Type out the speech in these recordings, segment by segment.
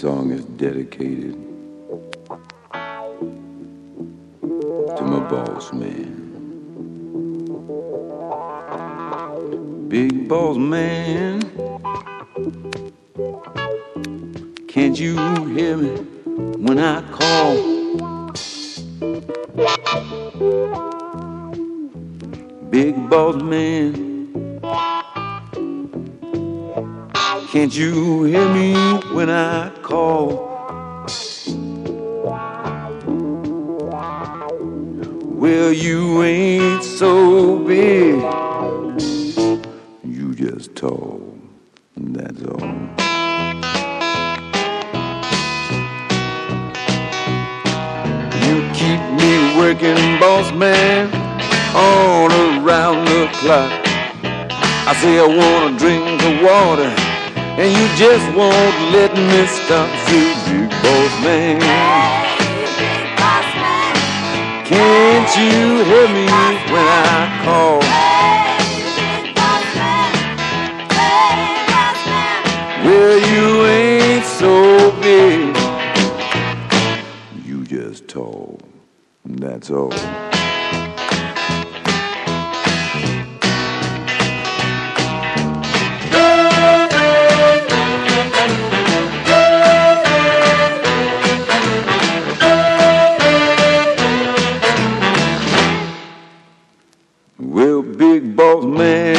song is dedicated to my boss man. Big boss man, can't you hear me when I call? Big boss man, can't you hear me when I call? Well, you ain't so big, you just tall, that's all. You keep me working, boss man, all around the clock. I say I want a drink of water, and you just won't let me stop. Say, big boss man, can't you hear me when I call? Well, you ain't so big, you just tall, that's all. Well, big boss man,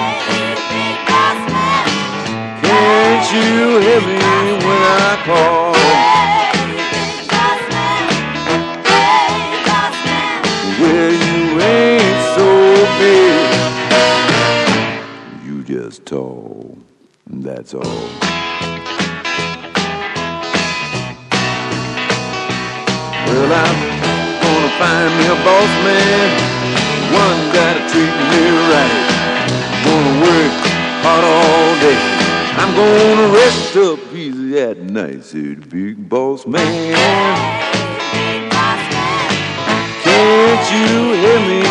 can't you hear me when I call? Well, you ain't so big, you just tall, that's all. Well, I'm gonna find me a boss man, one that'll treat me right. Gonna work hard all day, I'm gonna rest up easy at night. Said big boss man, can't you hear me